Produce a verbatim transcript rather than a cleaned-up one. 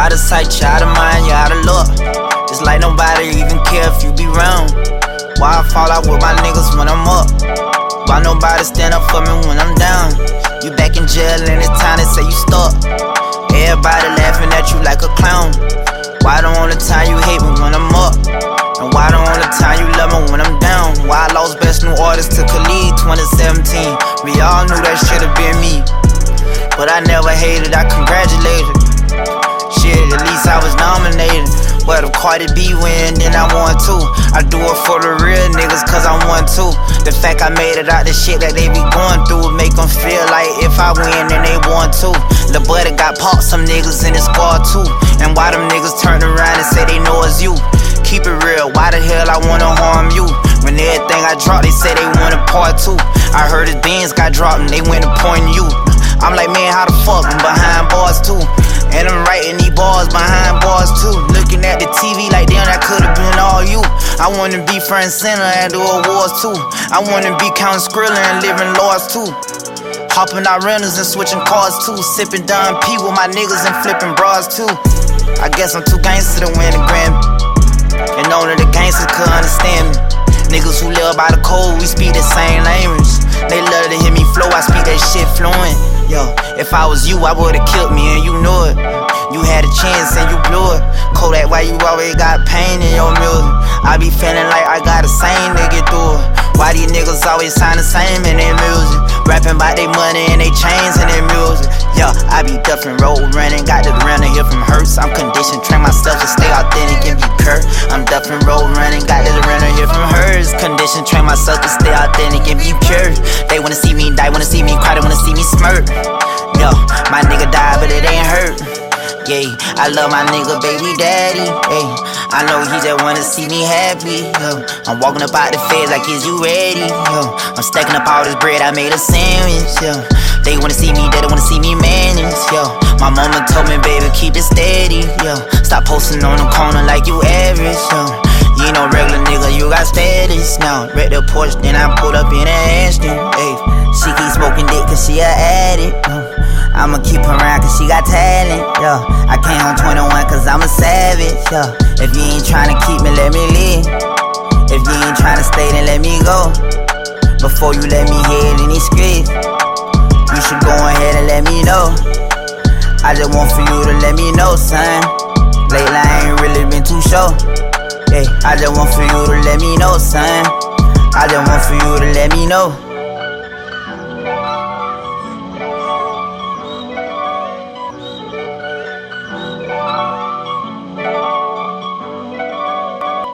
Out of sight, you out of mind, you out of luck. It's like nobody even care if you be wrong. Why I fall out with my niggas when I'm up? Why nobody stand up for me when I'm down? You back in jail and it's time to say you stuck. Everybody laughing at you like a clown. Why the only time you hate me when I'm up? And why the only time you love me when I'm down? Why I lost best new artist to Khalid twenty seventeen? We all knew that should've been me, but I never hated, I congratulated. Shit, at least I was nominated. But if Cardi B win, then I won too. I do it for the real niggas cause I won too. The fact I made it out the shit that they be going through make them feel like if I win then they won too. Lil' buddy got popped, some niggas in his squad too. And why them niggas turn around and say they know it's you? Keep it real, why the hell I wanna harm you? When everything I dropped they say they want a part two. I heard his beans got dropped and they went to point you. I'm like, man, how the fuck? I'm behind bars too. And I'm writing these bars behind bars too. Looking at the T V like, damn, that could've been all you. I wanna be front and center at the awards too. I wanna be counting Skrilla and living laws too. Hopping out rentals and switching cars too. Sipping Don P with my niggas and flipping bras too. I guess I'm too gangster to win a Grammy, and only the gangsters could understand me. Niggas who live by the code, we speak the same language. They love to hear me flow, I speak that shit fluent. Yo, if I was you, I would've killed me and you knew it. You had a chance and you blew it. Kodak, why you always got pain in your music? I be feeling like I got the same to get through it. Why these niggas always sound the same in their music? Rapping about their money and they chains and their music. Yo, I be duffing, road running, got the runner here from Hurst. I'm conditioned, train myself to stay authentic and be curt. I'm duffing, road running, got the runner here from Hurst. Conditioned, train myself to stay authentic and be pure. They wanna see me die, wanna see me cry, they wanna see me smirk. Yo, my nigga died, but it ain't hurt. Yeah, I love my nigga baby daddy. Hey, I know he just wanna see me happy. Yo, I'm walking up out the feds like, is you ready? Yo, I'm stacking up all this bread, I made a sandwich. Yo, they wanna see me, they don't wanna see me manage. Yo, my mama told me, baby, keep it steady. Yo, stop posting on the corner like you average. Yo, you ain't no regular nigga, you got status now. Wreck the porch, then I pulled up in an Aston. Hey, she keep smoking dick cause she a addict. Yo, I'ma keep her around cause she got talent, yo. I came home twenty-one cause I'm a savage, yo. If you ain't tryna keep me, let me live. If you ain't tryna stay, then let me go. Before you let me hit any script, you should go ahead and let me know. I just want for you to let me know, son. Lately I ain't really been too sure. Hey, I just want for you to let me know, son. I just want for you to let me know.